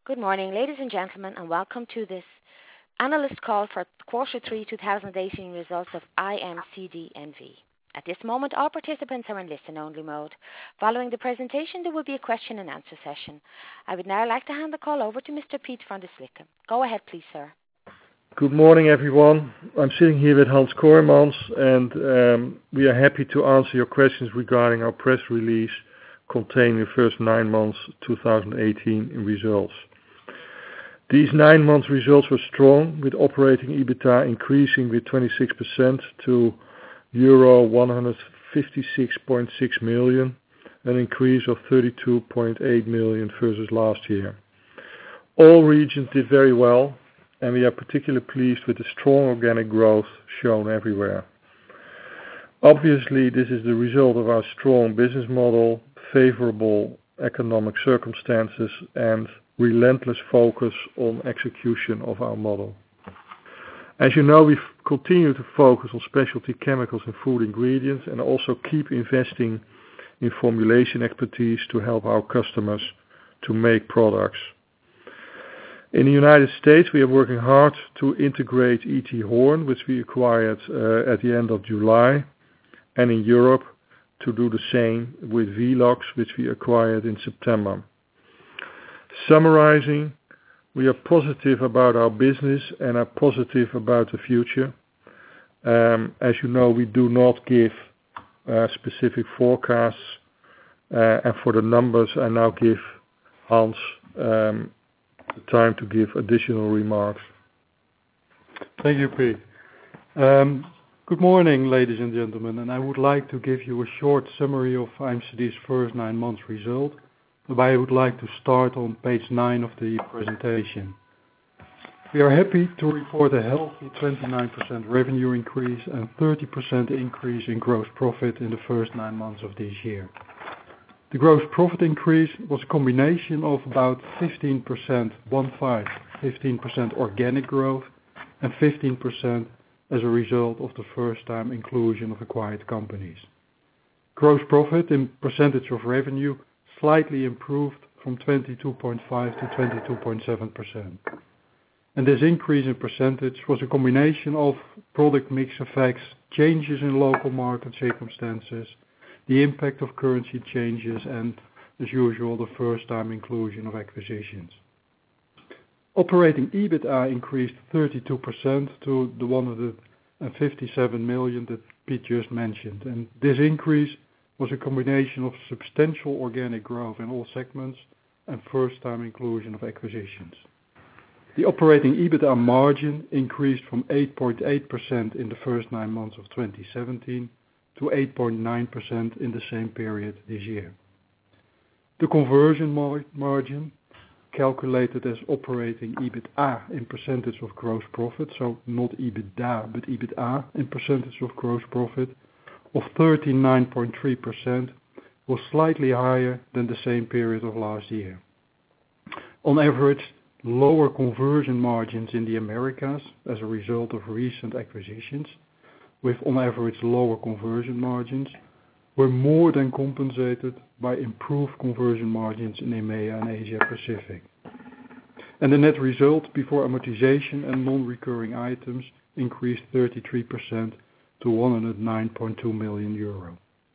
Good morning, ladies and gentlemen, and welcome to this analyst call for quarter 3 2018 results of IMCD NV. At this moment, all participants are in listen-only mode. Following the presentation, there will be a question and answer session. I would now like to hand the call over to Mr. Piet van der Slikke. Go ahead, please, sir. Good morning, everyone. I'm sitting here with Hans Kooijmans, and we are happy to answer your questions regarding our press release containing the first 9 months 2018 in results. These 9 months results were strong, with operating EBITDA increasing with 26% to euro 156.6 million, an increase of 32.8 million versus last year. All regions did very well, and we are particularly pleased with the strong organic growth shown everywhere. Obviously, this is the result of our strong business model, favorable economic circumstances, and relentless focus on execution of our model. As you know, we continue to focus on specialty chemicals and food ingredients, and also keep investing in formulation expertise to help our customers to make products. In the United States, we are working hard to integrate E.T. Horn, which we acquired at the end of July, and in Europe to do the same with Velox, which we acquired in September. Summarizing, we are positive about our business and are positive about the future. As you know, we do not give specific forecasts, and for the numbers I now give Hans the time to give additional remarks. Thank you, Piet. Good morning, ladies and gentlemen, and I would like to give you a short summary of IMCD's first 9 months result. I would like to start on page 9 of the presentation. We are happy to report a healthy 29% revenue increase and 30% increase in gross profit in the first 9 months of this year. The gross profit increase was a combination of about 15% organic growth and 15% as a result of the first time inclusion of acquired companies. Gross profit in percentage of revenue slightly improved from 22.5 to 22.7%. And this increase in percentage was a combination of product mix effects, changes in local market circumstances, the impact of currency changes, and as usual, the first time inclusion of acquisitions. Operating EBITDA increased 32% to the 157 million that Piet just mentioned, and this increase was a combination of substantial organic growth in all segments and first time inclusion of acquisitions. The operating EBITDA margin increased from 8.8% in the first 9 months of 2017 to 8.9% in the same period this year. The conversion margin, calculated as operating EBITDA in percentage of gross profit, so not EBITDA but EBITDA in percentage of gross profit, of 39.3% was slightly higher than the same period of last year. On average, lower conversion margins in the Americas as a result of recent acquisitions, with on average lower conversion margins, were more than compensated by improved conversion margins in EMEA and Asia Pacific. And the net result before amortization and non-recurring items increased 33% to 109.2 million euro.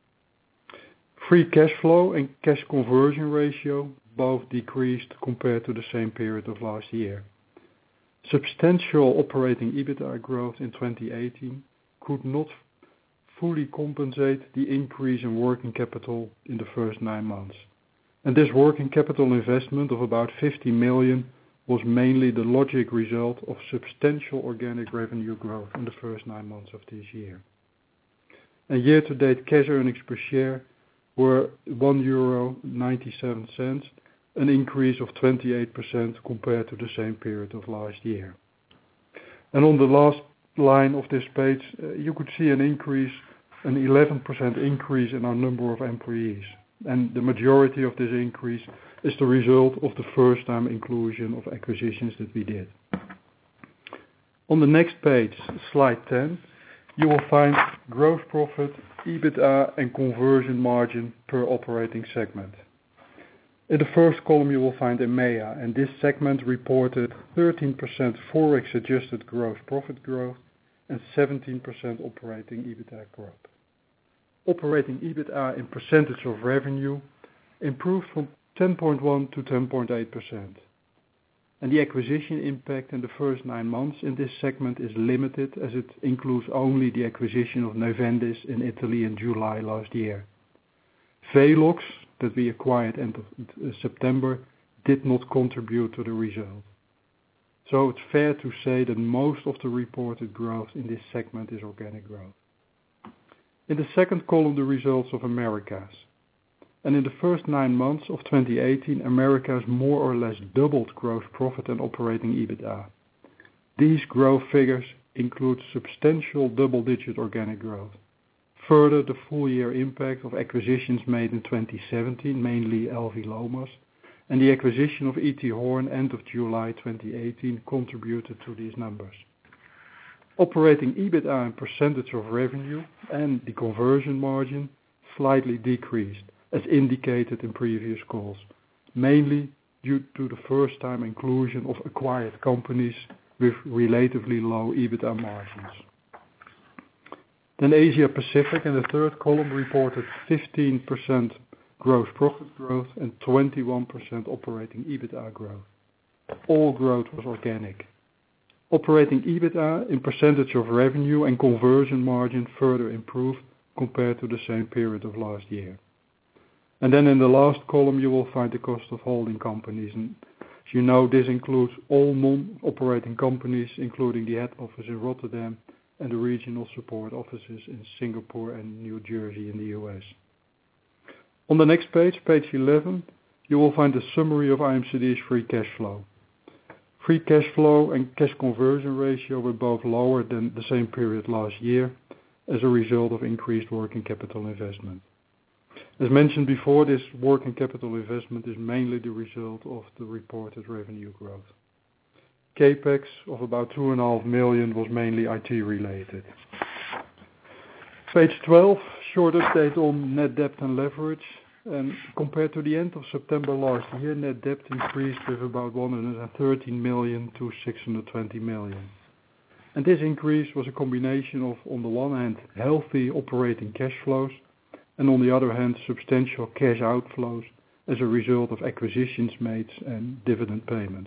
Free cash flow and cash conversion ratio both decreased compared to the same period of last year. Substantial operating EBITDA growth in 2018 could not fully compensate the increase in working capital in the first 9 months. And this working capital investment of about 50 million was mainly the logic result of substantial organic revenue growth in the first 9 months of this year. And year-to-date cash earnings per share were €1.97, an increase of 28% compared to the same period of last year. And on the last line of this page, you could see an 11% increase in our number of employees. And the majority of this increase is the result of the first time inclusion of acquisitions that we did. On the next page, slide 10, you will find gross profit, EBITDA and conversion margin per operating segment. In the first column you will find EMEA, and this segment reported 13% Forex adjusted gross profit growth and 17% operating EBITDA growth. Operating EBITDA in percentage of revenue improved from 10.1 to 10.8%. And the acquisition impact in the first 9 months in this segment is limited, as it includes only the acquisition of Neuvendis in Italy in July last year. Velox, that we acquired end of September, did not contribute to the result. So it's fair to say that most of the reported growth in this segment is organic growth. In the second column, the results of Americas. And in the first 9 months of 2018, Americas more or less doubled gross profit and operating EBITDA. These growth figures include substantial double-digit organic growth. Further, the full year impact of acquisitions made in 2017, mainly LV Lomas, and the acquisition of E.T. Horn end of July 2018 contributed to these numbers. Operating EBITDA in percentage of revenue and the conversion margin slightly decreased, as indicated in previous calls, mainly due to the first time inclusion of acquired companies with relatively low EBITDA margins. Then Asia Pacific in the third column reported 15% gross profit growth and 21% operating EBITDA growth. All growth was organic. Operating EBITDA in percentage of revenue and conversion margin further improved compared to the same period of last year. And then in the last column you will find the cost of holding companies. And as you know, this includes all non-operating companies, including the head office in Rotterdam and the regional support offices in Singapore and New Jersey in the US. On the next page, page 11, you will find a summary of IMCD's free cash flow. Free cash flow and cash conversion ratio were both lower than the same period last year as a result of increased working capital investment. As mentioned before, this working capital investment is mainly the result of the reported revenue growth. CapEx of about 2.5 million was mainly IT related. Page 12, short update on net debt and leverage. And compared to the end of September last year, net debt increased with about 113 million to 620 million. And this increase was a combination of, on the one hand, healthy operating cash flows, and on the other hand, substantial cash outflows as a result of acquisitions made and dividend payments.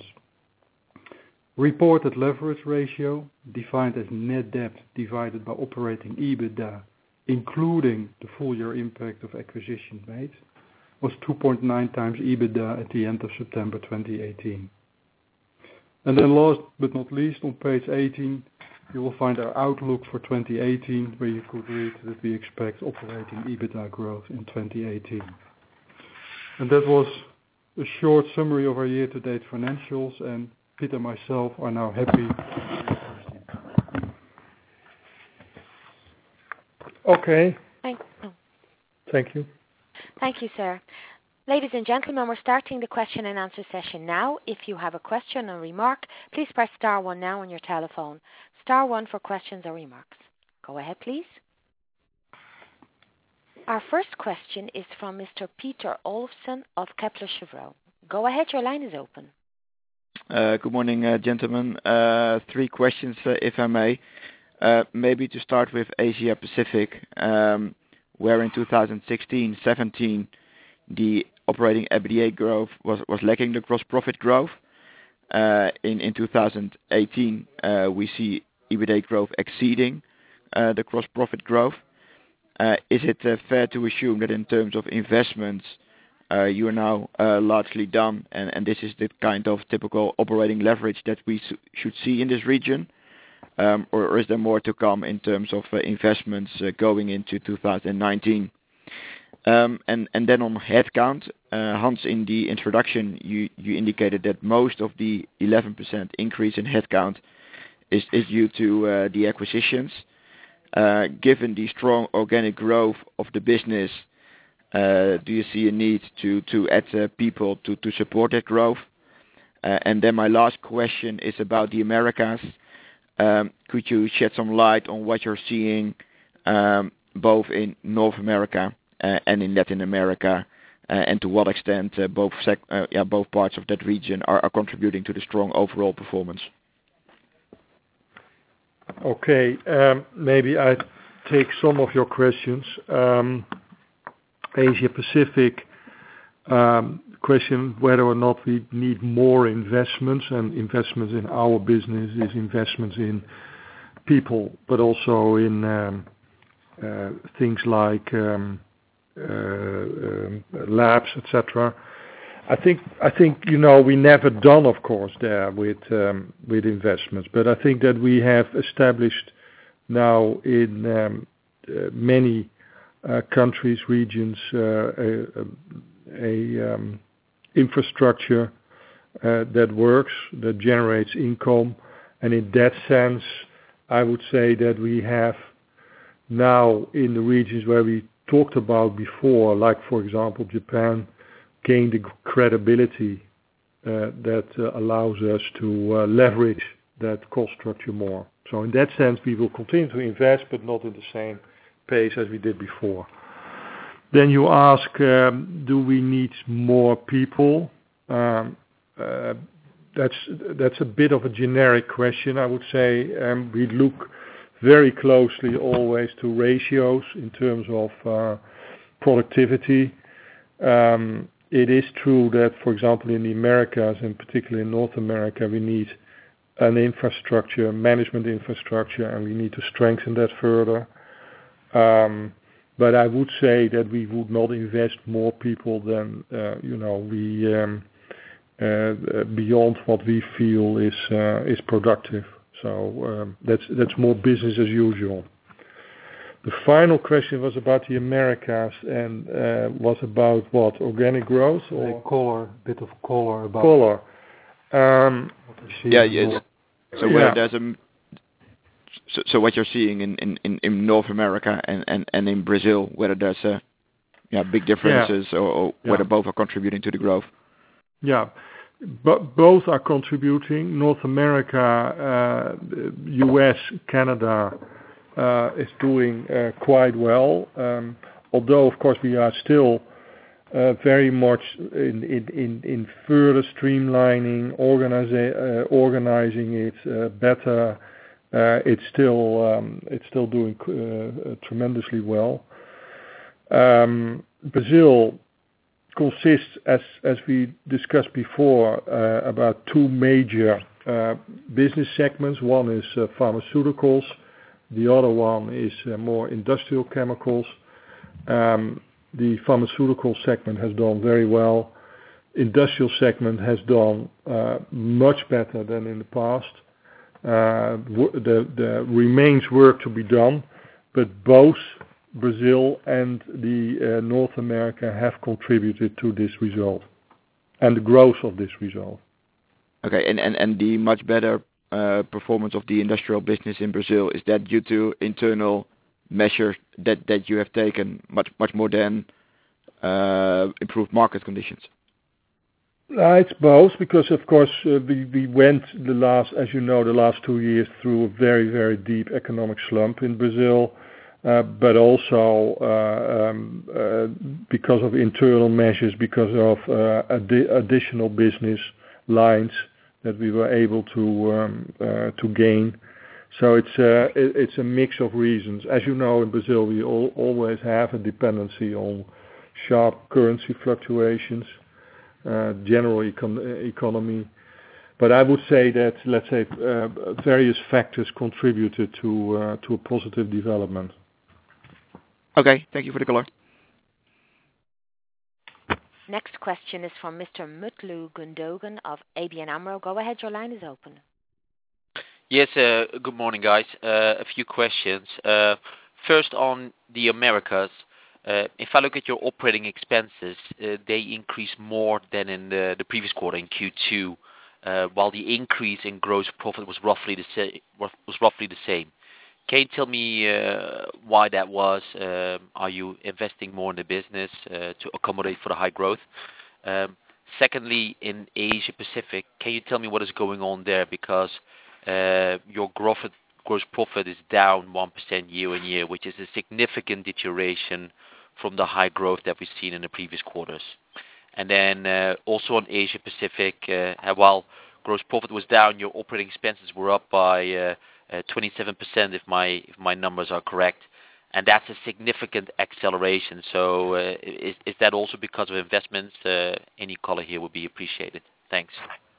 Reported leverage ratio, defined as net debt divided by operating EBITDA, including the full year impact of acquisitions made, was 2.9 times EBITDA at the end of September 2018. And then last but not least, on page 18, you will find our outlook for 2018, where you could read that we expect operating EBITDA growth in 2018. And that was a short summary of our year-to-date financials, and Peter and myself are now happy. Okay. Thank you. Thank you, sir. Ladies and gentlemen, we're starting the question and answer session now. If you have a question or remark, please press star 1 now on your telephone. Star 1 for questions or remarks. Go ahead, please. Our first question is from Mr. Peter Olofsen of Kepler Cheuvreux. Go ahead, your line is open. Good morning, gentlemen. 3 questions, if I may. Maybe to start with Asia Pacific, where in 2016-17 the operating EBITDA growth was lacking the gross profit growth. In 2018, we see EBITDA growth exceeding the gross profit growth. Is it fair to assume that in terms of investments, you are now largely done, and this is the kind of typical operating leverage that we should see in this region? Or is there more to come in terms of investments going into 2019? And then on headcount, Hans, in the introduction, you indicated that most of the 11% increase in headcount is due to the acquisitions. Given the strong organic growth of the business, do you see a need to add people to support that growth? And then my last question is about the Americas. Could you shed some light on what you're seeing both in North America and in Latin America and to what extent both parts of that region are contributing to the strong overall performance. Okay, maybe I take some of your questions. Asia Pacific question whether or not we need more investments, and investments in our business is investments in people, but also in things like labs, etc. I think we never done, of course, there with investments, but I think that we have established now in many countries, regions, a infrastructure that works, that generates income, and in that sense, I would say that we have now in the regions where we talked about before, like for example Japan, gained the credibility that allows us to leverage that cost structure more. So in that sense, we will continue to invest, but not in the same pace as we did before. Then you ask, do we need more people? That's a bit of a generic question, I would say. We look very closely always to ratios in terms of productivity. It is true that, for example, in the Americas, and particularly in North America, we need an infrastructure, management infrastructure, and we need to strengthen that further. But I would say that we would not invest more people than beyond what we feel is productive. So that's more business as usual. The final question was about the Americas and was about what? Organic growth or bit of color about color. Yes. So whether there's so what you're seeing in North America and in Brazil, whether there's big differences or whether both are contributing to the growth. Yeah, but both are contributing. North America, US, Canada is doing quite well. Although of course we are still very much in further streamlining, organizing it better. It's still doing tremendously well. Brazil consists, as we discussed before, about two major business segments. One is pharmaceuticals. The other one is more industrial chemicals. The pharmaceutical segment has done very well. Industrial segment has done much better than in the past. There remains work to be done, but both Brazil and the North America have contributed to this result and the growth of this result. Okay, and the much better performance of the industrial business in Brazil, is that due to internal measures that you have taken much more than improved market conditions? It's both, because of course we went the last 2 years through a very, very deep economic slump in Brazil, but also because of internal measures, because of additional business lines that we were able to gain. So it's a mix of reasons. As you know, in Brazil we always have a dependency on sharp currency fluctuations, general economy. But I would say that, let's say, various factors contributed to a positive development. Okay, thank you for the color. Next question is from Mr. Mutlu Gundogan of ABN AMRO. Go ahead, your line is open. Yes, good morning, guys. A few questions. First, on the Americas, if I look at your operating expenses, they increased more than in the previous quarter, in Q2, while the increase in gross profit was roughly the same. Can you tell me why that was? Are you investing more in the business to accommodate for the high growth? Secondly, in Asia Pacific, can you tell me what is going on there? Because your gross profit is down 1% year on year, which is a significant deterioration from the high growth that we've seen in the previous quarters? And then also on Asia Pacific, while gross profit was down, your operating expenses were up by 27%, if my numbers are correct, and that's a significant acceleration. So is that also because of investments? Any color here would be appreciated. Thanks.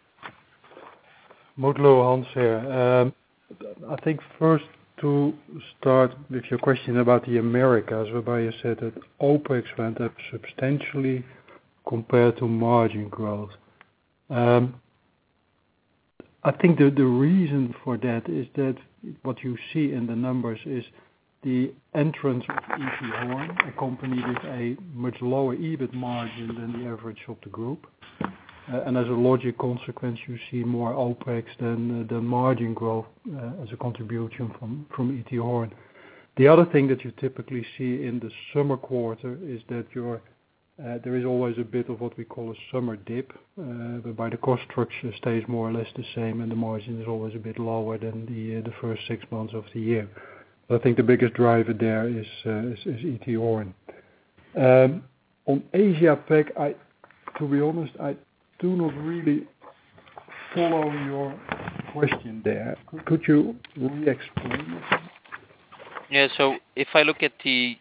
Mutlu, Hans here. I think first to start with your question about the Americas, whereby you said that OPEX went up substantially compared to margin growth. I think that the reason for that is that what you see in the numbers is the entrance of E.T. Horn, a company with a much lower EBIT margin than the average of the group. And as a logic consequence, you see more OPEX than the margin growth as a contribution from E.T. Horn. The other thing that you typically see in the summer quarter is that there is always a bit of what we call a summer dip, whereby the cost structure stays more or less the same and the margin is always a bit lower than the first 6 months of the year. But I think the biggest driver there is E.T. Horn. On Asia Pac, to be honest, I do not really follow your question there. Could you re-explain it? Yeah. So if I look at the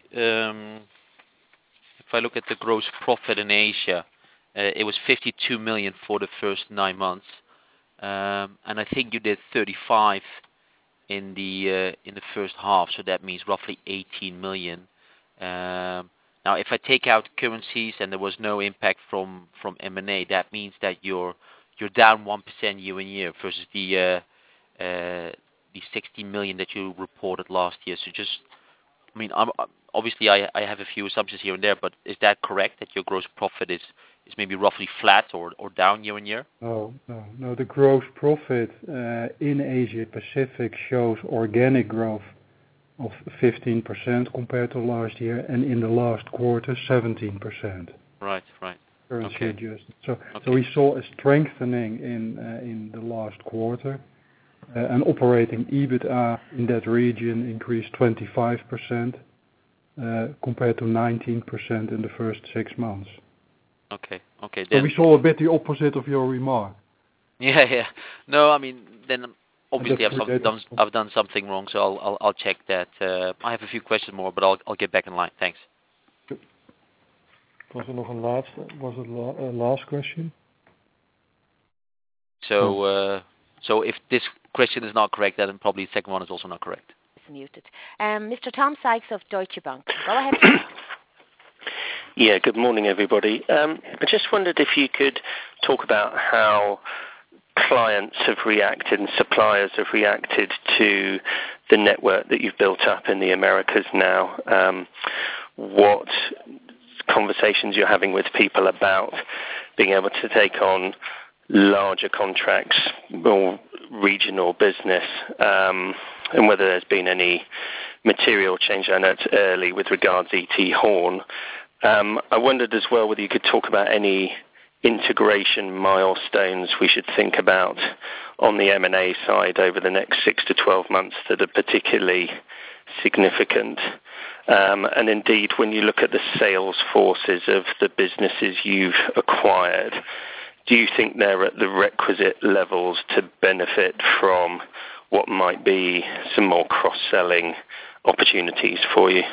gross profit in Asia, it was 52 million for the first 9 months, and I think you did 35 in the first half. So that means roughly 18 million. Now, if I take out currencies and there was no impact from M&A, that means that you're down 1% year on year versus the 60 million that you reported last year. So just, I mean, obviously I have a few assumptions here and there, but is that correct that your gross profit is maybe roughly flat or down year on year? No. The gross profit in Asia Pacific shows organic growth of 15% compared to last year, and in the last quarter 17%. Right. Currency Okay. adjusted. So we saw a strengthening in the last quarter, and operating EBITDA in that region increased 25% compared to 19% in the first 6 months. Okay. So we saw a bit the opposite of your remark. Yeah. No, I mean then. Obviously, I've done something wrong, so I'll check that. I have a few questions more, but I'll get back in line. Thanks. Was it last question? So if this question is not correct, then probably the second one is also not correct. It's muted. Mr. Tom Sykes of Deutsche Bank. Go ahead, please. Yeah. Good morning, everybody. I just wondered if you could talk about how clients have reacted and suppliers have reacted to the network that you've built up in the Americas now. What conversations you're having with people about being able to take on larger contracts or regional business, and whether there's been any material change. I know it's early with regards to E.T. Horn. I wondered as well whether you could talk about any integration milestones we should think about on the M&A side over the next 6 to 12 months that are particularly significant. And indeed, when you look at the sales forces of the businesses you've acquired, do you think they're at the requisite levels to benefit from what might be some more cross-selling opportunities for you?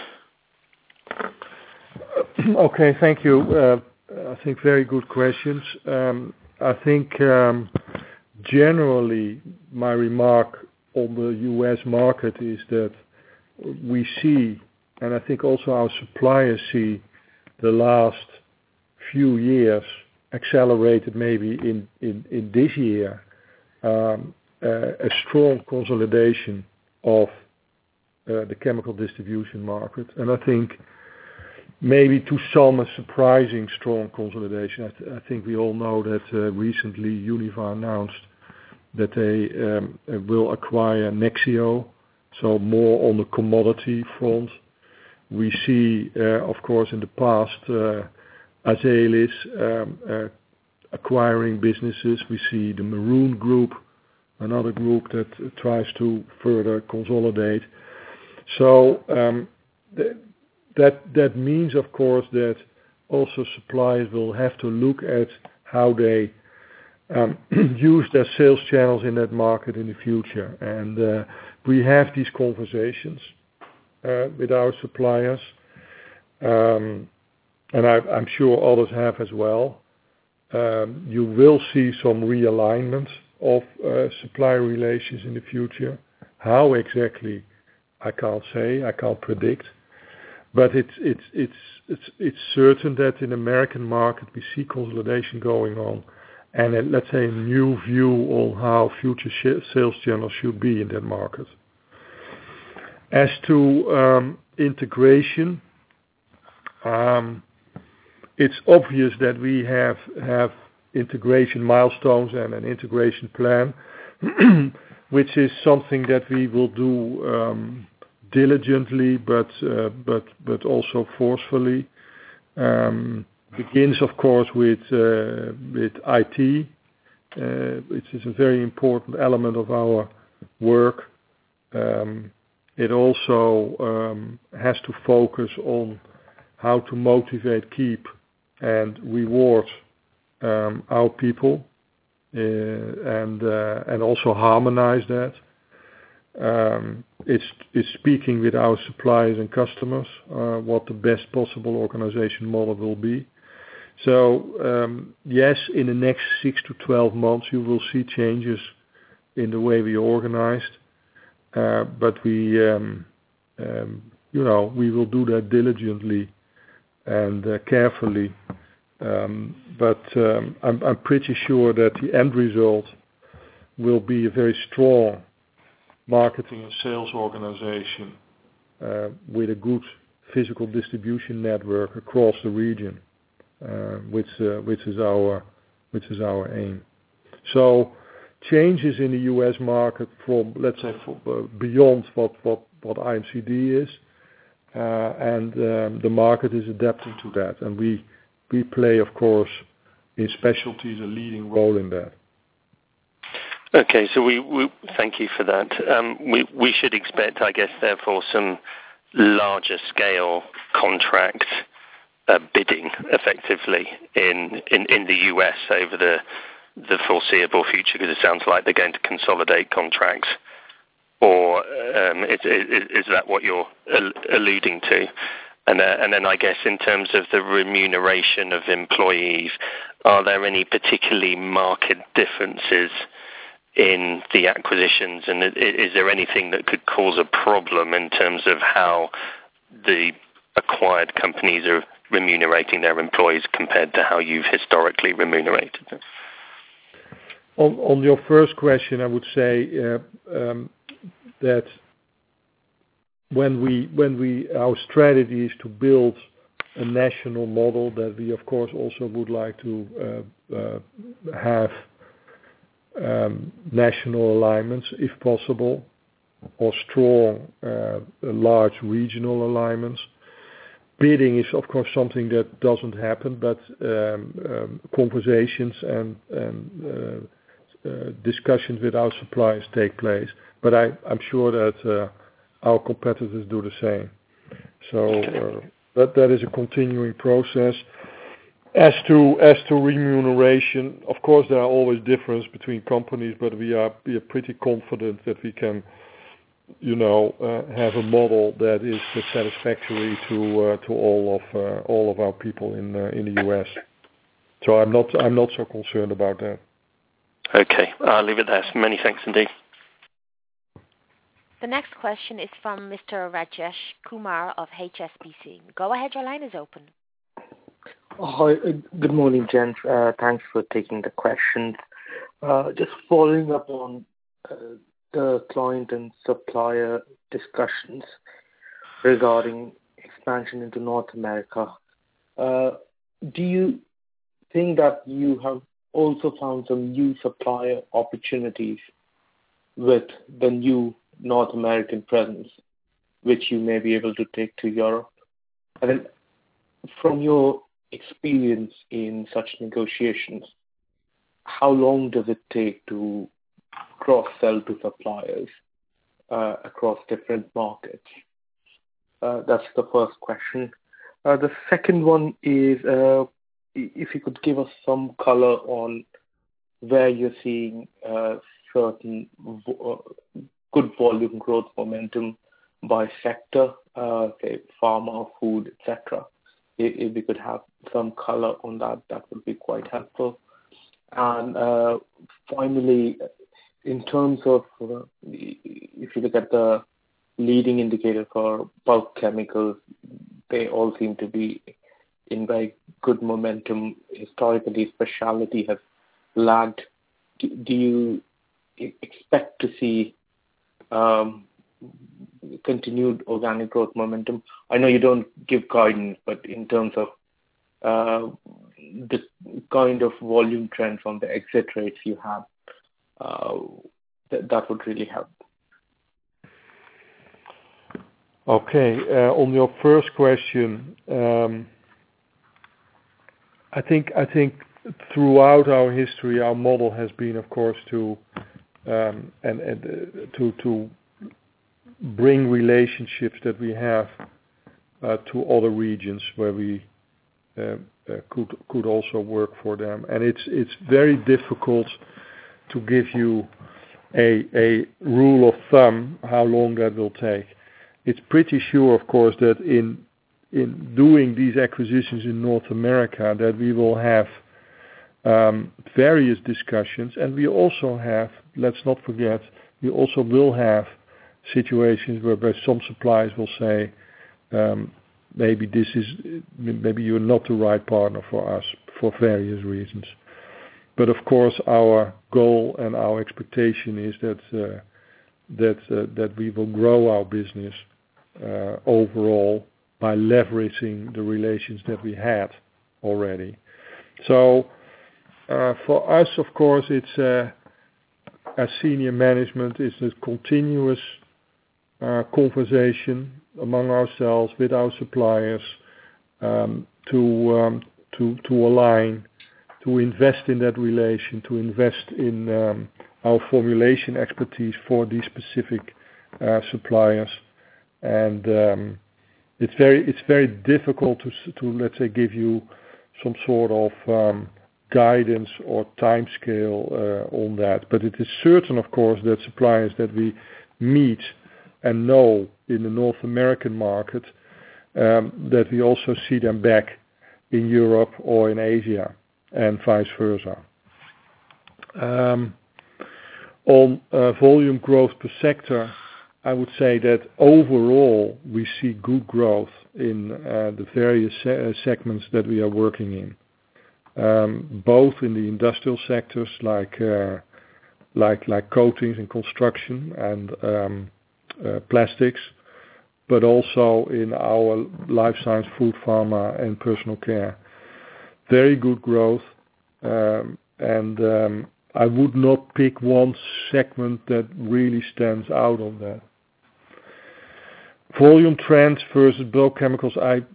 Okay, thank you. I think very good questions. I think generally my remark on the US market is that we see, and I think also our suppliers see, the last few years accelerated maybe in this year, a strong consolidation of the chemical distribution market. And I think maybe to some a surprising strong consolidation. I think we all know that recently Univar announced that they will acquire Nexeo, so more on the commodity front. We see, of course, in the past, Azelis acquiring businesses. We see the Maroon Group, another group that tries to further consolidate. So that means, of course, that also suppliers will have to look at how they use their sales channels in that market in the future. And we have these conversations with our suppliers, and I'm sure others have as well. You will see some realignment of supplier relations in the future. How exactly, I can't say, I can't predict. But it's certain that in the American market we see consolidation going on, and let's say a new view on how future sales channels should be in that market. As to integration, it's obvious that we have integration milestones and an integration plan, which is something that we will do diligently, but also forcefully. Begins, of course, with IT, which is a very important element of our work. It also has to focus on how to motivate, keep, and reward our people, and also harmonize that. It's speaking with our suppliers and customers what the best possible organization model will be. So yes, in the next 6 to 12 months you will see changes in the way we organized, but we will do that diligently and carefully. But I'm pretty sure that the end result will be a very strong marketing and sales organization with a good physical distribution network across the region, which is our aim. So changes in the U.S. market from, let's say, beyond what IMCD is, and the market is adapting to that, and we play, of course, in specialties a leading role in that. Okay, so we thank you for that. We should expect, I guess, therefore, some larger scale contract bidding effectively in the US over the foreseeable future, because it sounds like they're going to consolidate contracts. Or is that what you're alluding to? And then I guess in terms of the remuneration of employees, are there any particularly marked differences in the acquisitions, and is there anything that could cause a problem in terms of how the acquired companies are remunerating their employees compared to how you've historically remunerated them? On your first question, I would say that when our strategy is to build a national model, that we of course also would like to have national alignments if possible, or strong large regional alignments. Bidding is of course something that doesn't happen, but conversations and discussions with our suppliers take place. But I'm sure that our competitors do the same. So that is a continuing process. As to remuneration, of course there are always differences between companies, but we are pretty confident that we can, have a model that is satisfactory to all of our people in the US. So I'm not so concerned about that. Okay, I'll leave it there. Many thanks indeed. The next question is from Mr. Rajesh Kumar of HSBC. Go ahead, your line is open. Hi, good morning, gents. Thanks for taking the questions. Just following up on the client and supplier discussions regarding expansion into North America. Do you think that you have also found some new supplier opportunities with the new North American presence, which you may be able to take to Europe? And then from your experience in such negotiations, how long does it take to cross-sell to suppliers across different markets? That's the first question. The second one is if you could give us some color on where you're seeing certain good volume growth momentum by sector, say pharma, food, etc. If we could have some color on that, that would be quite helpful. And finally, in terms of if you look at the leading indicator for bulk chemicals, they all seem to be in very good momentum. Historically, specialty has lagged. Do you expect to see continued organic growth momentum? I know you don't give guidance, but in terms of the kind of volume trend from the exit rates you have, that would really help. Okay. On your first question, I think throughout our history, our model has been, of course, to bring relationships that we have to other regions where we could also work for them. And it's very difficult to give you a rule of thumb how long that will take. It's pretty sure, of course, that in doing these acquisitions in North America, that we will have various discussions, and we also have, let's not forget, we also will have situations whereby some suppliers will say, maybe you're not the right partner for us for various reasons. But of course, our goal and our expectation is that we will grow our business overall by leveraging the relations that we had already. So for us, of course, it's as senior management, it's a continuous conversation among ourselves with our suppliers to align, to invest in that relation, to invest in our formulation expertise for these specific suppliers, and it's very difficult to let's say give you some sort of guidance or time scale on that. But it is certain, of course, that suppliers that we meet and know in the North American market, that we also see them back in Europe or in Asia, and vice versa. On volume growth per sector, I would say that overall we see good growth in the various segments that we are working in, both in the industrial sectors like coatings and construction and plastics, but also in our life science, food, pharma, and personal care. Very good growth, and I would not pick one segment that really stands out on that. Volume trends versus bulk chemicals,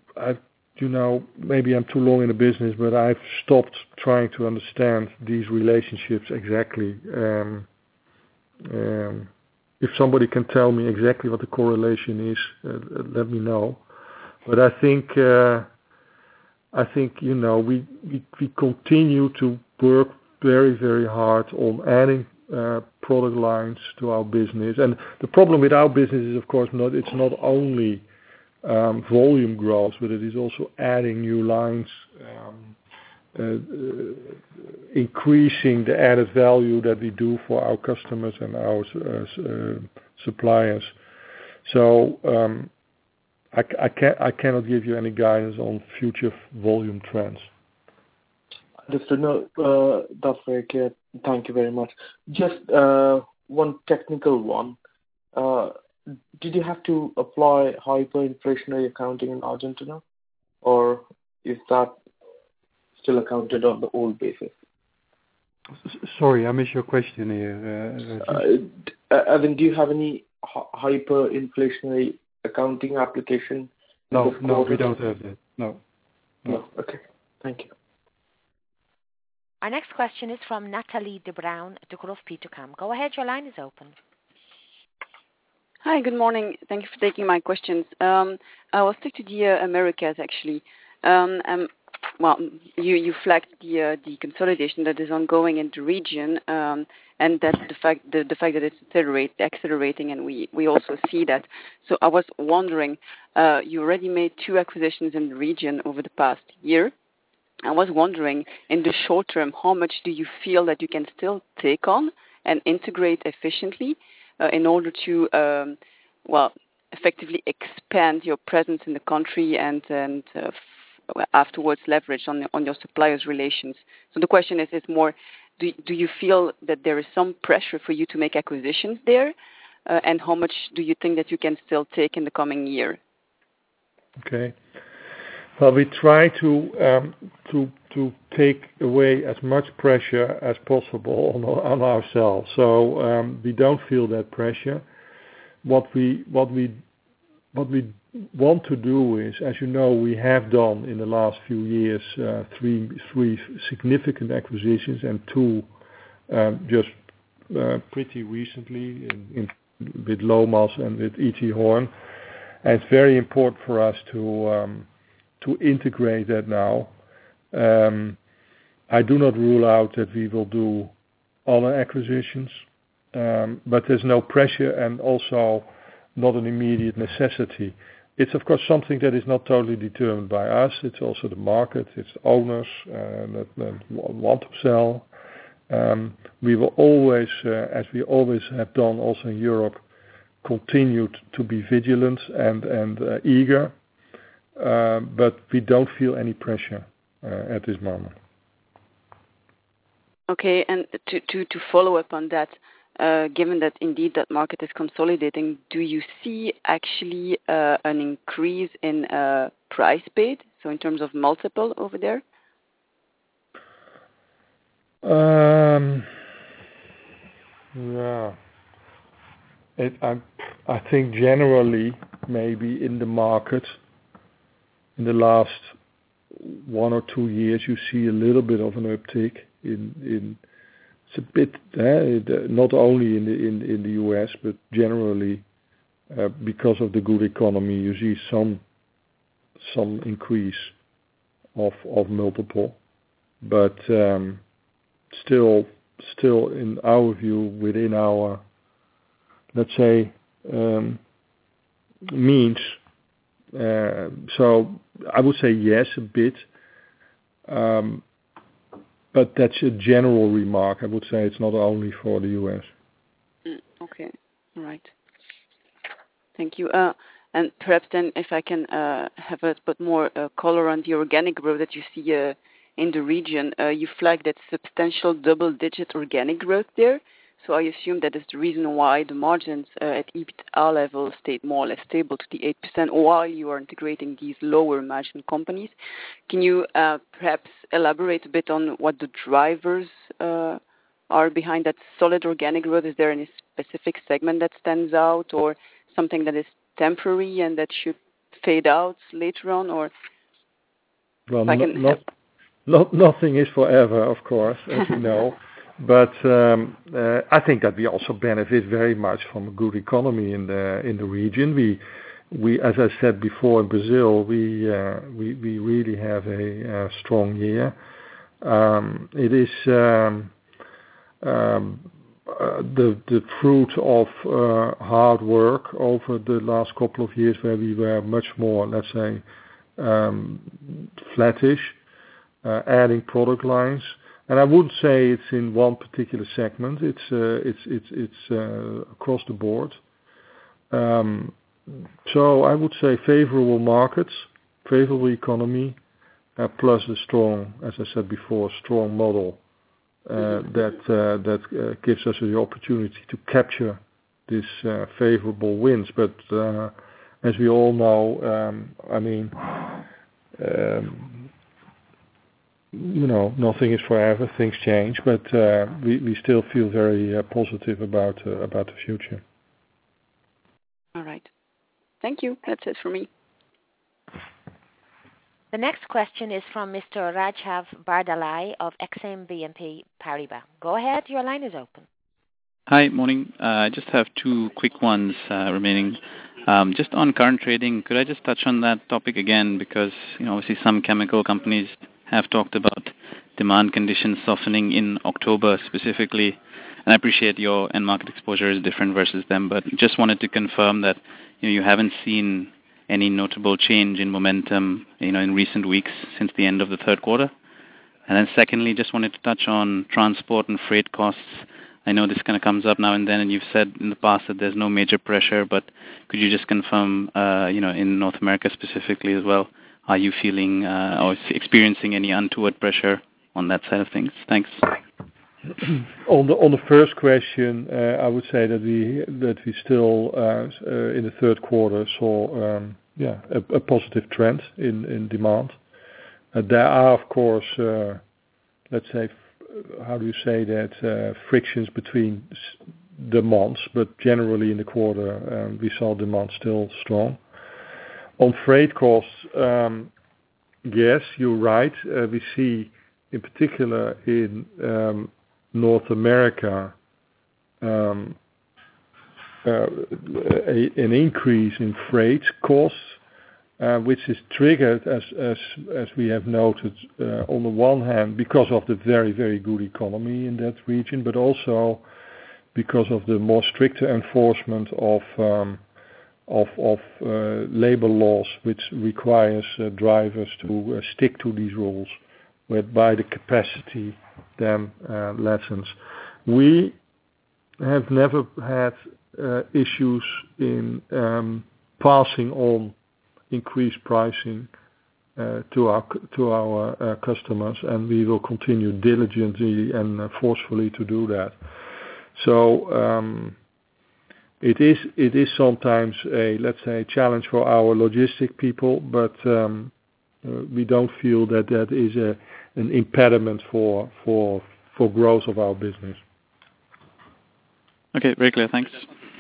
maybe I'm too long in the business, but I've stopped trying to understand these relationships exactly. If somebody can tell me exactly what the correlation is, let me know. But I think we continue to work very, very hard on adding product lines to our business. And the problem with our business is, of course, it's not only volume growth, but it is also adding new lines, increasing the added value that we do for our customers and our suppliers. So I cannot give you any guidance on future volume trends. Understood. No, that's very clear. Thank you very much. Just one technical one. Did you have to apply hyperinflationary accounting in Argentina, or is that still accounted on the old basis? Sorry, I missed your question here. Do you have any hyperinflationary accounting application? No, we don't have that. No. Okay. Thank you. Our next question is from Nathalie de Bruin, Degroof Petercam. Go ahead, your line is open. Hi, good morning. Thank you for taking my questions. I will stick to the Americas actually. Well, you flagged the consolidation that is ongoing in the region, and that the fact that it's accelerating, and we also see that. So I was wondering, you already made 2 acquisitions in the region over the past year. I was wondering, in the short term, how much do you feel that you can still take on and integrate efficiently in order to, effectively expand your presence in the country and afterwards leverage on your suppliers' relations? So the question is more, do you feel that there is some pressure for you to make acquisitions there, and how much do you think that you can still take in the coming year? Okay. Well, we try to take away as much pressure as possible on ourselves. So we don't feel that pressure. What we want to do is, as you know, we have done in the last few years 3 significant acquisitions and 2 just pretty recently with Lomas and with E.T. Horn. And it's very important for us to integrate that now. I do not rule out that we will do other acquisitions, but there's no pressure and also not an immediate necessity. It's of course something that is not totally determined by us. It's also the market, it's owners that want to sell. We will always, as we always have done also in Europe, continue to be vigilant and eager. But we don't feel any pressure at this moment. Okay, and to follow up on that, given that indeed that market is consolidating, do you see actually an increase in price paid, so in terms of multiple over there? Yeah. I think generally maybe in the market in the last 1 or 2 years you see a little bit of an uptick in it's a bit not only in the US but generally because of the good economy you see some increase of multiple, but still in our view within our, let's say, means. So I would say yes, a bit, but that's a general remark. I would say it's not only for the US. Okay, all right. Thank you. And perhaps then, if I can have a bit more color on the organic growth that you see in the region, you flagged that substantial double-digit organic growth there. So I assume that is the reason why the margins at EBITDA level stayed more or less stable to the 8% while you are integrating these lower margin companies. Can you perhaps elaborate a bit on what the drivers are behind that solid organic growth? Is there any specific segment that stands out or something that is temporary and that should fade out later on? Or well, nothing is forever, of course, as you know. But I think that we also benefit very much from a good economy in the region. We, as I said before, in Brazil, we really have a strong year. It is the fruit of hard work over the last couple of years, where we were much more, let's say, flattish, adding product lines. And I wouldn't say it's in one particular segment. It's across the board. So I would say favorable markets, favorable economy, plus a strong, as I said before, strong model that gives us the opportunity to capture this favorable wins. But as we all know, I mean. You know, nothing is forever. Things change, but we still feel very positive about the future. All right. Thank you. That's it for me. The next question is from Mr. Rajhav Bardalai of Exane BNP Paribas. Go ahead. Your line is open. Hi, morning. I just have two quick ones remaining. Just on current trading, could I just touch on that topic again? Because obviously some chemical companies have talked about demand conditions softening in October specifically. And I appreciate your end market exposure is different versus them, but just wanted to confirm that you haven't seen any notable change in momentum in recent weeks since the end of the third quarter. And then secondly, just wanted to touch on transport and freight costs. I know this kind of comes up now and then, and you've said in the past that there's no major pressure, but could you just confirm, in North America specifically as well, are you feeling or experiencing any untoward pressure on that side of things? Thanks. On the first question, I would say that we still in the third quarter saw a positive trend in demand. There are, of course, let's say, how do you say that, frictions between the months, but generally in the quarter we saw demand still strong. On freight costs, yes, you're right. We see in particular in North America an increase in freight costs, which is triggered as we have noted on the one hand because of the very, very good economy in that region, but also because of the more stricter enforcement of labor laws, which requires drivers to stick to these rules, whereby the capacity then lessens. We have never had issues in passing on increased pricing to our customers, and we will continue diligently and forcefully to do that. So it is sometimes a, let's say, challenge for our logistic people, but we don't feel that is an impediment for growth of our business. Okay, very clear. Thanks.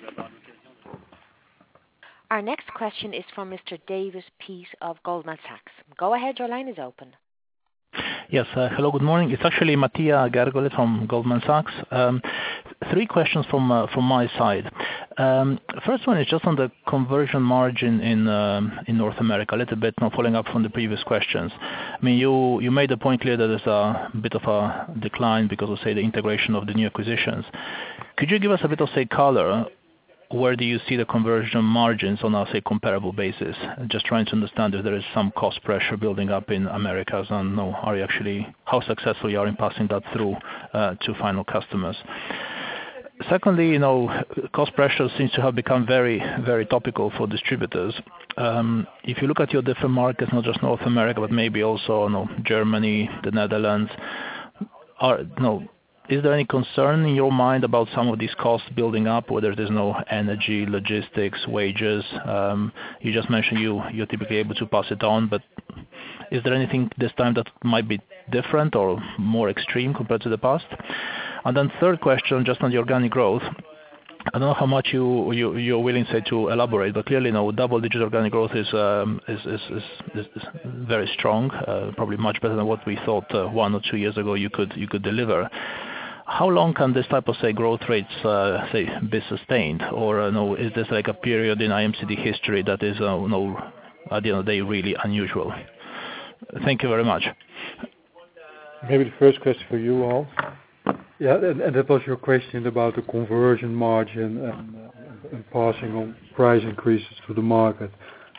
Our next question is from Mr. David Peace of Goldman Sachs. Go ahead, your line is open. Yes, hello, good morning. It's actually Mattia Gergole from Goldman Sachs. Three questions from my side. First one is just on the conversion margin in North America, a little bit now following up from the previous questions. I mean, you made the point clear that there's a bit of a decline because of, say, the integration of the new acquisitions. Could you give us a bit of, say, color? Where do you see the conversion margins on a, say, comparable basis? Just trying to understand if there is some cost pressure building up in Americas, and how successful you are in passing that through to final customers. Secondly, cost pressure seems to have become very, very topical for distributors. If you look at your different markets, not just North America, but maybe also Germany, the Netherlands, is there any concern in your mind about some of these costs building up, whether there's no energy, logistics, wages? You just mentioned you're typically able to pass it on, but is there anything this time that might be different or more extreme compared to the past? And then third question, just on the organic growth. I don't know how much you're willing, say, to elaborate, but clearly, double-digit organic growth is very strong, probably much better than what we thought 1 or 2 years ago you could deliver. How long can this type of, say, growth rates, be sustained? Or is this like a period in IMCD history that is, at the end of the day, really unusual? Thank you very much. Maybe the first question for you, Hans. Yeah, and that was your question about the conversion margin and passing on price increases to the market.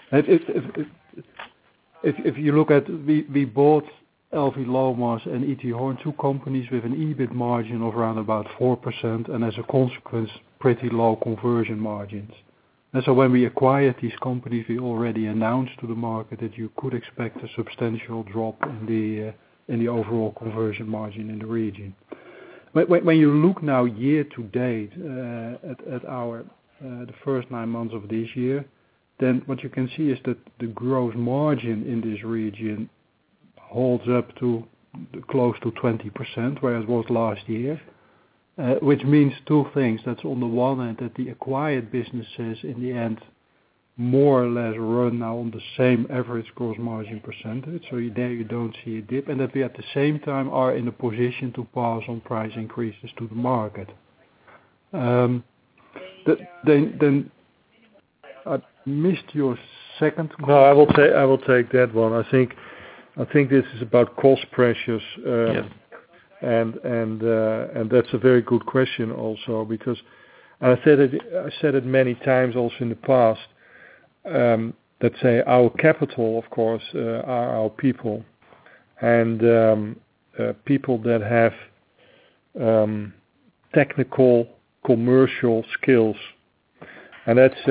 If you look at, we bought L.V. Lomas and E.T. Horn, two companies with an EBIT margin of around about 4%, and as a consequence, pretty low conversion margins. And so when we acquired these companies, we already announced to the market that you could expect a substantial drop in the overall conversion margin in the region. When you look now year to date at the first 9 months of this year, then what you can see is that the gross margin in this region holds up to close to 20%, whereas it was last year, which means two things. That's on the one hand that the acquired businesses in the end more or less run now on the same average gross margin percentage, so there you don't see a dip, and that we at the same time are in a position to pass on price increases to the market. Then I missed your second question. No, I will take that one. I think this is about cost pressures. Yes. And that's a very good question also, because I said it many times also in the past. Let's say our capital, of course, are our people, and people that have technical, commercial skills, and that's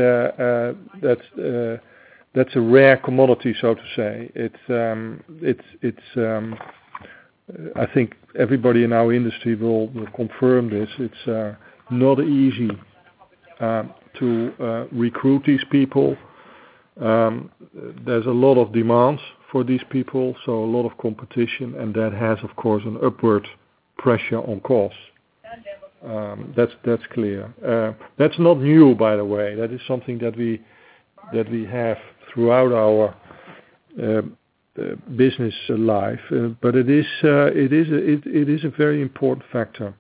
a rare commodity, so to say. I think everybody in our industry will confirm this. It's not easy to recruit these people. There's a lot of demands for these people, so a lot of competition, and that has, of course, an upward pressure on costs. That's clear. That's not new, by the way. That is something that we have throughout our business life, but it is a very important factor.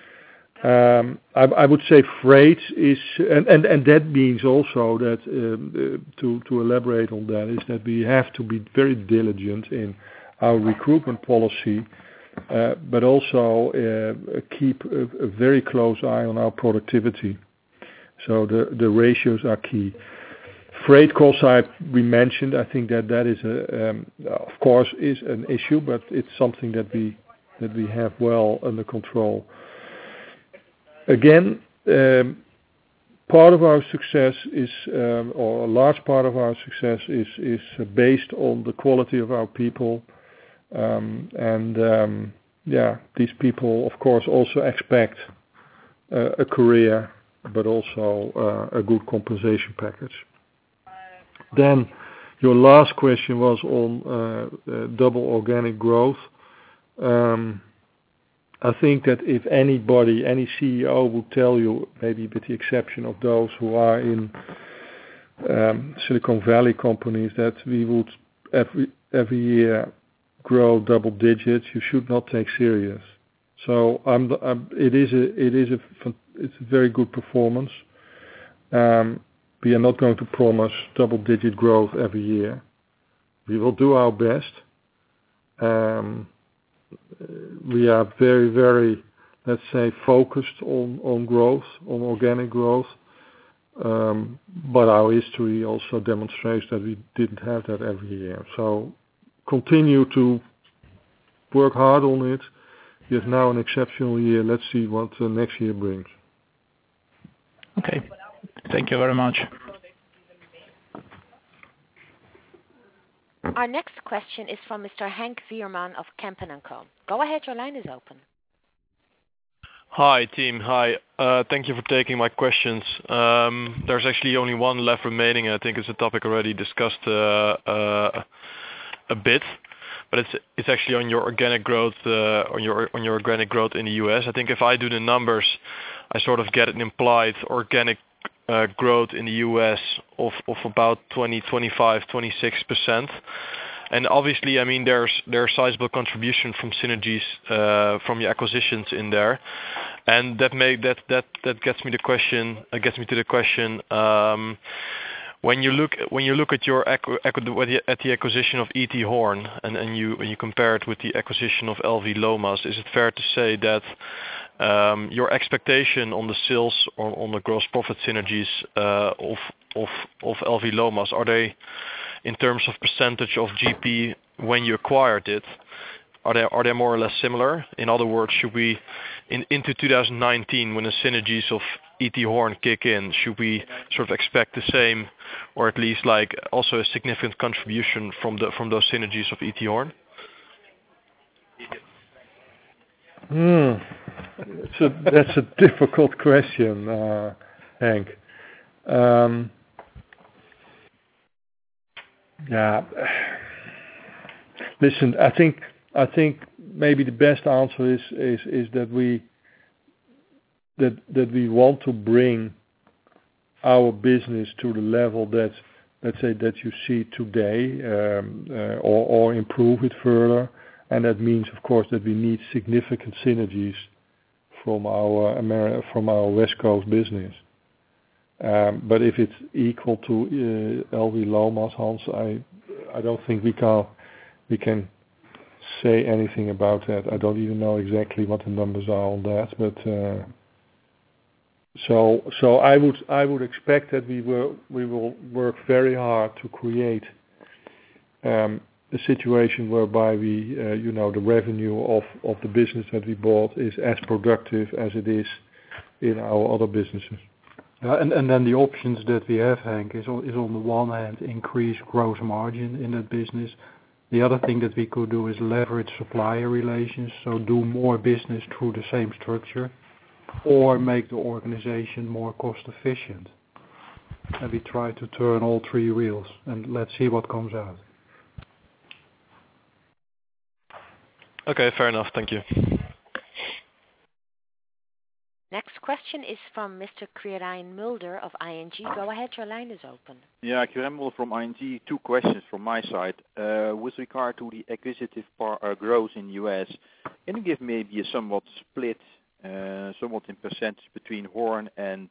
I would say freight is, and that means also that to elaborate on that is that we have to be very diligent in our recruitment policy, but also keep a very close eye on our productivity. So the ratios are key. Freight costs we mentioned. I think that is of course is an issue, but it's something that we have well under control. Again, part of our success is, or a large part of our success is based on the quality of our people, and these people, of course, also expect a career, but also a good compensation package. Then, your last question was on double organic growth. I think that if any CEO would tell you, maybe with the exception of those who are in Silicon Valley companies, that we would every year grow double digits, you should not take serious. So it's a very good performance. We are not going to promise double digit growth every year. We will do our best. We are very, very, let's say, focused on growth, on organic growth. But our history also demonstrates that we didn't have that every year. So continue to work hard on it. We have now an exceptional year. Let's see what next year brings. Okay. Thank you very much. Our next question is from Mr. Henk Veerman of Kempen & Co. Go ahead, your line is open. Hi team, hi. Thank you for taking my questions. There's actually only one left remaining. I think it's a topic already discussed a bit, but it's actually on your organic growth, on your organic growth in the US. I think if I do the numbers, I sort of get an implied organic growth in the US of about 20, 25, 26%. And obviously, I mean, there's sizable contribution from synergies from your acquisitions in there, and that gets me to the question. When you look at the acquisition of E.T. Horn and you compare it with the acquisition of L.V. Lomas, is it fair to say that your expectation on the sales or on the gross profit synergies of L.V. Lomas, are they, in terms of percentage of GP when you acquired it, are they more or less similar? In other words, should we into 2019, when the synergies of E.T. Horn kick in, should we sort of expect the same, or at least like also a significant contribution from those synergies of E.T. Horn? That's a difficult question, Henk. Listen, I think maybe the best answer is that we want to bring our business to the level that, let's say, that you see today, or improve it further, and that means, of course, that we need significant synergies from our West Coast business. But if it's equal to LV Lomas, Hans, I don't think we can say anything about that. I don't even know exactly what the numbers are on that, but so I would expect that we will work very hard to create a situation whereby we the revenue of the business that we bought is as productive as it is in our other businesses. And then the options that we have, Henk, is on the one hand increase gross margin in that business. The other thing that we could do is leverage supplier relations, so do more business through the same structure, or make the organization more cost efficient. And we try to turn all three wheels, and let's see what comes out. Okay, fair enough. Thank you. Next question is from Mr. Quirijn Mulder of ING. Go ahead, your line is open. Yeah, Quirijn Mulder from ING. 2 questions from my side. With regard to the acquisitive growth in US, can you give maybe a somewhat split, somewhat in percentage between Horn and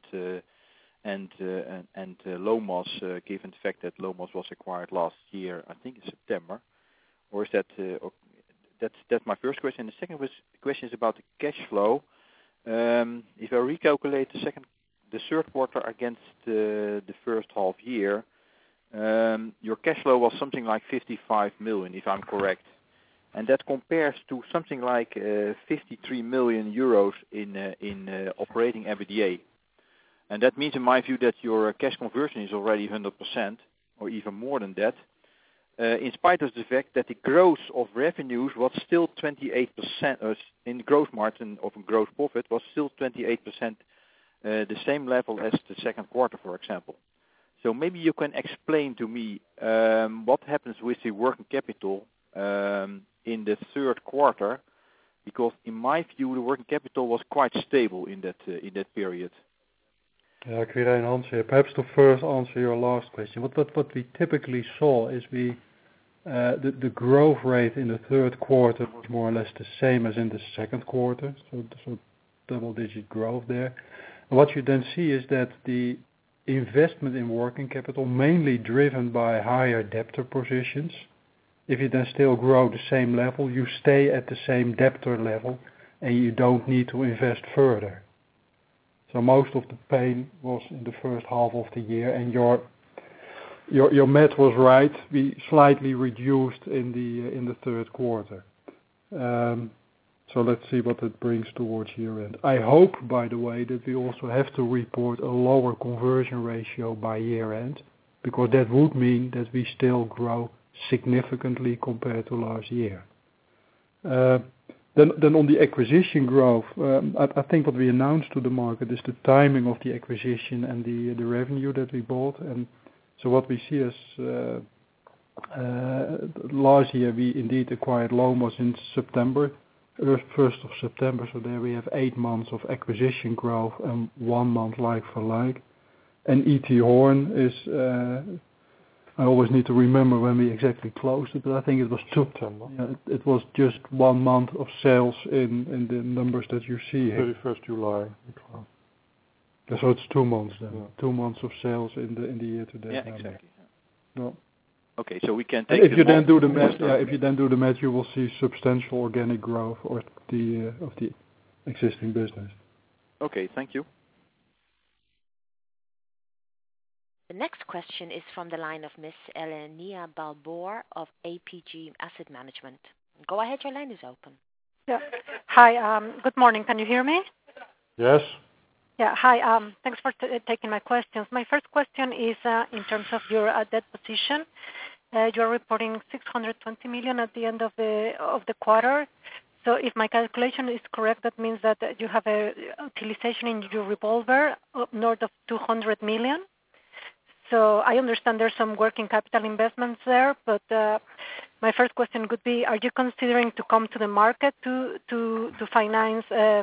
Lomas, given the fact that Lomas was acquired last year, I think in September, or is that? That's my first question. The second question is about the cash flow. If I recalculate the third quarter against the first half year, your cash flow was something like 55 million, if I'm correct, and that compares to something like 53 million euros in operating EBITDA, and that means, in my view, that your cash conversion is already 100%, or even more than that. In spite of the fact that the growth of revenues was still 28%, in gross margin of gross profit was still 28%, the same level as the second quarter, for example. So maybe you can explain to me what happens with the working capital in the third quarter, because in my view the working capital was quite stable in that period. Yeah, Quirijn, Hans here. Perhaps to first answer your last question. What we typically saw is the growth rate in the third quarter was more or less the same as in the second quarter, so double-digit growth there. And what you then see is that the investment in working capital, mainly driven by higher debtor positions, if you then still grow the same level, you stay at the same debtor level, and you don't need to invest further. So most of the pain was in the first half of the year, and your math was right. We slightly reduced in the third quarter. So let's see what it brings towards year end. I hope, by the way, that we also have to report a lower conversion ratio by year end, because that would mean that we still grow significantly compared to last year. Then on the acquisition growth, I think what we announced to the market is the timing of the acquisition and the revenue that we bought. And so what we see is last year we indeed acquired Lomas in September, 1st of September. So there we have 8 months of acquisition growth and 1 month like for like. And E.T. Horn is, I always need to remember when we exactly closed it, but I think it was September. Yeah, it was just 1 month of sales in the numbers that you see here. 31st July. So it's 2 months then. Yeah. 2 months of sales in the year to date. Yeah, exactly. No. Okay, so we can take. If you then do the math, you will see substantial organic growth of the existing business. Okay, thank you. The next question is from the line of Miss Elenia Balboa of APG Asset Management. Go ahead, your line is open. Yeah. Hi, good morning. Can you hear me? Yes. Yeah, hi. Thanks for taking my questions. My first question is in terms of your debt position. You're reporting 620 million at the end of the quarter. So if my calculation is correct, that means that you have a utilization in your revolver up north of 200 million. So I understand there's some working capital investments there, but my first question would be: are you considering to come to the market to finance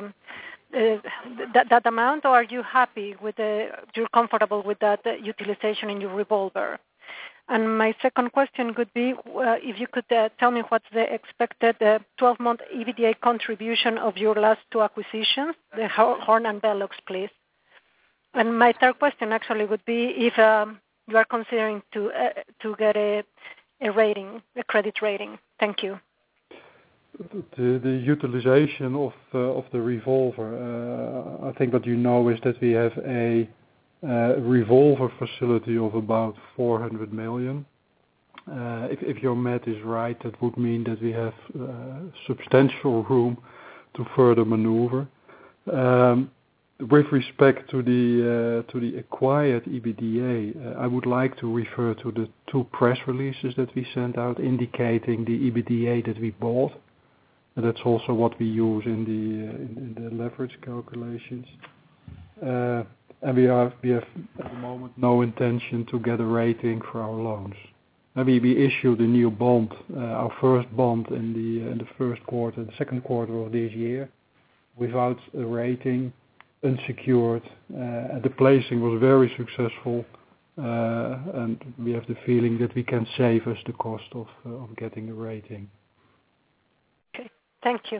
that amount, or are you happy with you're comfortable with that utilization in your revolver? And my second question would be if you could tell me what's the expected 12-month EBITDA contribution of your last two acquisitions, the Horn and Velux, please. And my third question actually would be if you are considering to get a credit rating. Thank you. The utilization of the revolver, I think what you know is that we have a revolver facility of about 400 million. If your math is right, that would mean that we have substantial room to further maneuver. With respect to the acquired EBITDA, I would like to refer to the two press releases that we sent out indicating the EBITDA that we bought. And that's also what we use in the leverage calculations. And we have at the moment no intention to get a rating for our loans. Maybe we issued a new bond, our first bond in the second quarter of this year, without a rating, unsecured, and the placing was very successful, and we have the feeling that we can save us the cost of getting a rating. Okay, thank you.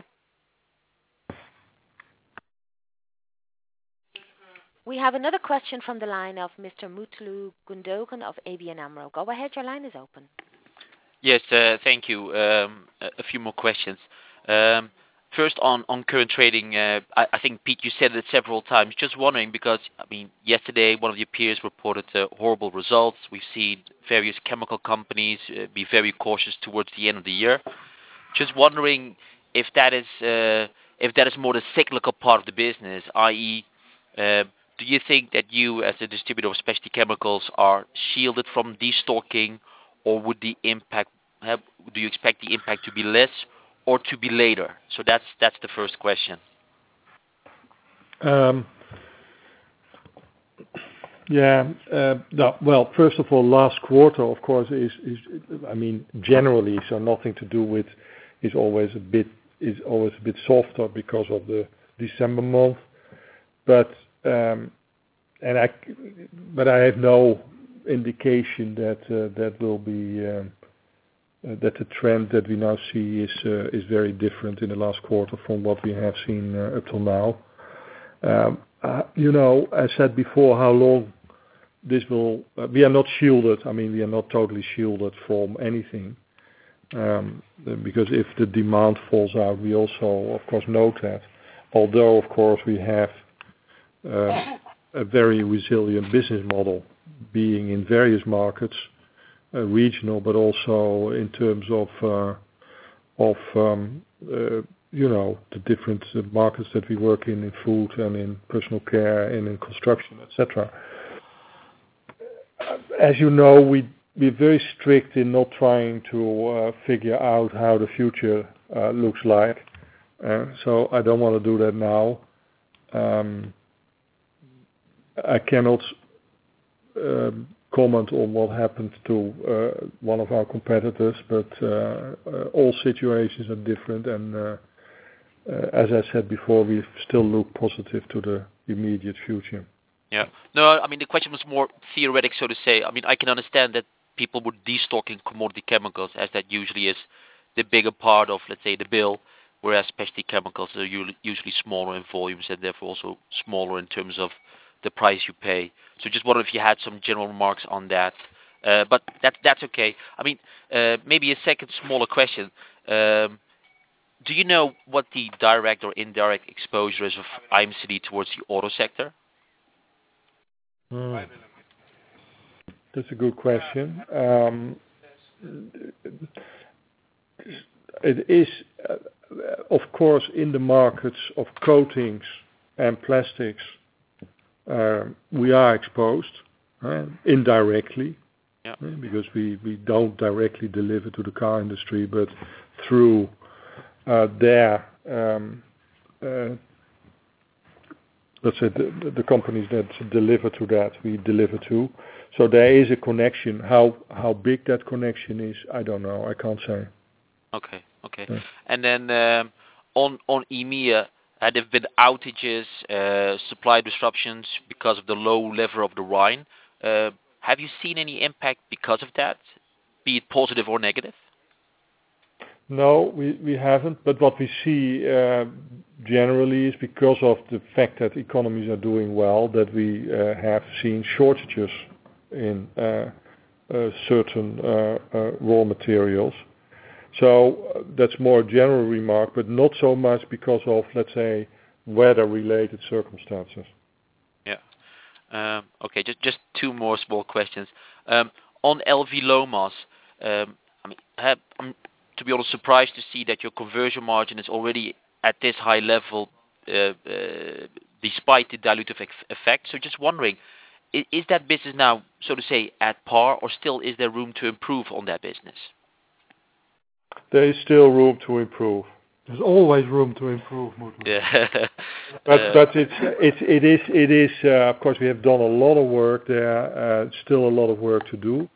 We have another question from the line of Mr. Mutlu Gundogan of ABN AMRO. Go ahead, your line is open. Yes, thank you. A few more questions. First on current trading, I think, Piet, you said it several times. Just wondering because, yesterday one of your peers reported horrible results. We've seen various chemical companies be very cautious towards the end of the year. Just wondering if that is more the cyclical part of the business, i.e., do you think that you, as a distributor of specialty chemicals, are shielded from destocking, or would the impact do you expect the impact to be less or to be later? So that's the first question. Well, first of all, last quarter, of course, is generally, so nothing to do with, is always a bit softer because of the December month, but I have no indication that will be that the trend that we now see is very different in the last quarter from what we have seen up till now. I said before how long this will. We are not shielded. We are not totally shielded from anything, because if the demand falls out, we also, of course, note that. Although, of course, we have a very resilient business model, being in various markets, regional, but also in terms of the different markets that we work in food and in personal care and in construction, etc. As you know, we're very strict in not trying to figure out how the future looks like. So I don't want to do that now. I cannot comment on what happened to one of our competitors, but all situations are different, and as I said before, we still look positive to the immediate future. Yeah. No, the question was more theoretic, so to say. I can understand that people would destock in commodity chemicals, as that usually is the bigger part of, let's say, the bill, whereas specialty chemicals are usually smaller in volumes and therefore also smaller in terms of the price you pay. So just wonder if you had some general remarks on that. But that's okay. Maybe a second smaller question. Do you know what the direct or indirect exposure is of IMCD towards the auto sector? That's a good question. It is, of course, in the markets of coatings and plastics, we are exposed indirectly, because we don't directly deliver to the car industry, but through their let's say the companies that deliver to that, we deliver to. So there is a connection. How big that connection is, I don't know. I can't say. Okay. Yeah. And then on EMEA, there have been outages, supply disruptions because of the low level of the Rhine. Have you seen any impact because of that, be it positive or negative? No, we haven't. But what we see generally is because of the fact that economies are doing well, that we have seen shortages in certain raw materials. So that's more a general remark, but not so much because of, let's say, weather-related circumstances. Yeah. Okay, just two more small questions. On LV Lomas, I'm to be honest surprised to see that your conversion margin is already at this high level, despite the dilutive effect. So just wondering, is that business now, so to say, at par, or still is there room to improve on that business? There is still room to improve. There's always room to improve, Mutlu. Yeah. but it is of course we have done a lot of work there. Still a lot of work to do.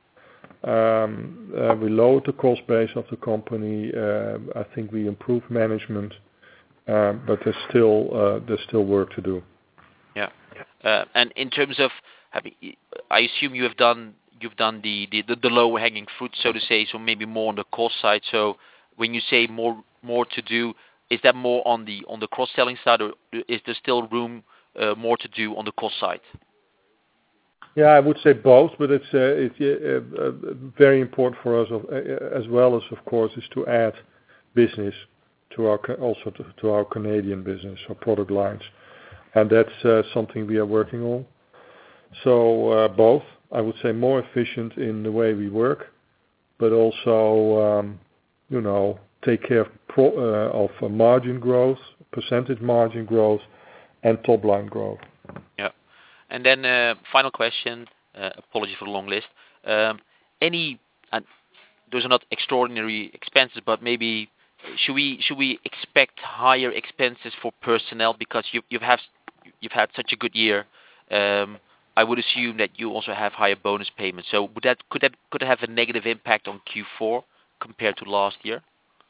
We lowered the cost base of the company. I think we improved management, but there's still work to do. Yeah. And in terms of, I assume you've done the lower hanging fruit, so to say. So maybe more on the cost side. So when you say more to do, is that more on the cross selling side, or is there still room more to do on the cost side? Yeah, I would say both, but it's very important for us as well as, of course, is to add business to our Canadian business or product lines, and that's something we are working on. So both, I would say, more efficient in the way we work, but also take care of margin growth, percentage margin growth, and top line growth. Yeah. And then final question, apologies for the long list. Those are not extraordinary expenses, but maybe should we expect higher expenses for personnel because you've had such a good year? I would assume that you also have higher bonus payments. So could it have a negative impact on Q4 compared to last year?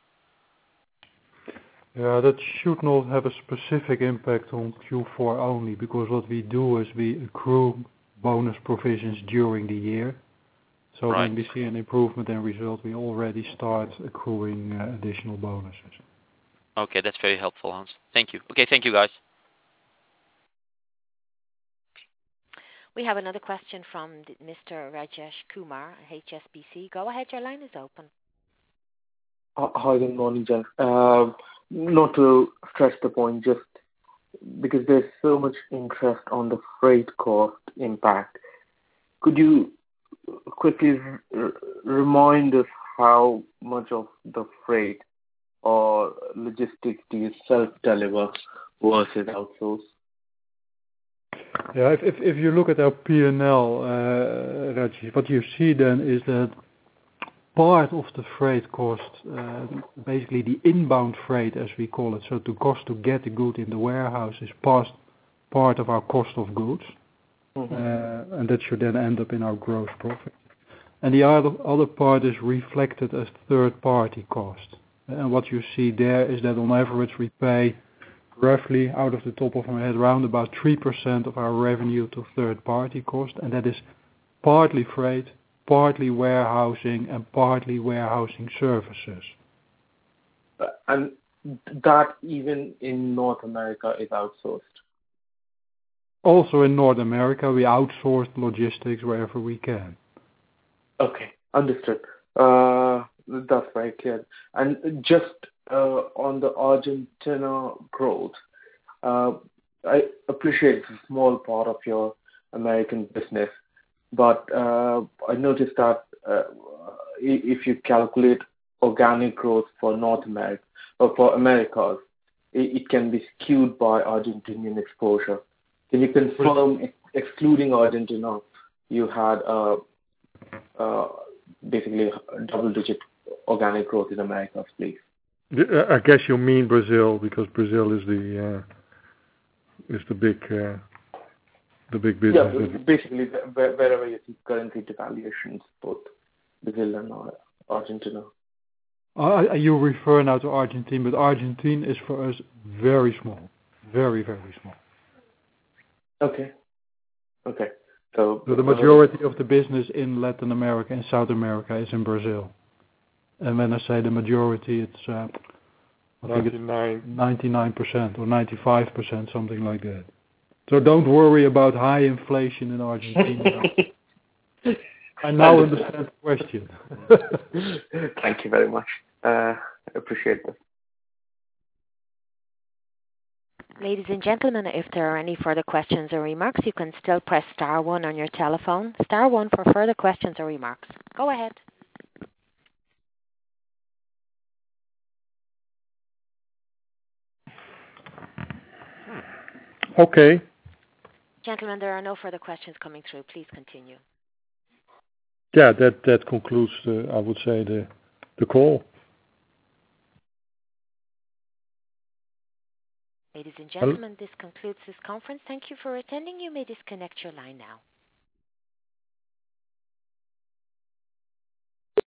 Yeah, that should not have a specific impact on Q4 only, because what we do is we accrue bonus provisions during the year. So when we see an improvement in result, we already start accruing additional bonuses. Okay, that's very helpful, Hans. Thank you. Okay, thank you, guys. We have another question from Mr. Rajesh Kumar, HSBC. Go ahead, your line is open. Hi, good morning, Jen. Not to stress the point, just because there's so much interest on the freight cost impact. Could you quickly remind us how much of the freight or logistics do you self-deliver versus outsource? Yeah, if you look at our P&L, Rajesh, what you see then is that part of the freight cost, basically the inbound freight as we call it, so the cost to get the good in the warehouse is part of our cost of goods, and that should then end up in our gross profit. And the other part is reflected as third-party cost. And what you see there is that on average we pay roughly, out of the top of my head, around about 3% of our revenue to third-party cost, and that is partly freight, partly warehousing, and partly warehousing services. And that even in North America is outsourced? Also in North America, we outsource logistics wherever we can. Okay, understood. That's very clear. And just on the Argentina growth, I appreciate it's a small part of your American business, but I noticed that if you calculate organic growth for North America or for Americas, it can be skewed by Argentinian exposure. Can you confirm, excluding Argentina, you had basically double-digit organic growth in Americas, please? I guess you mean Brazil, because Brazil is the big business. Yeah, basically wherever you see currency devaluations, both Brazil and Argentina. You refer now to Argentina, but Argentina is for us very small, very, very small. Okay. So the majority of the business in Latin America and South America is in Brazil. And when I say the majority, it's I think it's 99% or 95%, something like that. So don't worry about high inflation in Argentina. I now understand the question. Thank you very much. I appreciate that. Ladies and gentlemen, if there are any further questions or remarks, you can still press star 1 on your telephone. Star 1 for further questions or remarks. Go ahead. Okay. Gentlemen, there are no further questions coming through. Please continue. Yeah, that concludes I would say the call. Ladies and gentlemen, this concludes this conference. Thank you for attending. You may disconnect your line now.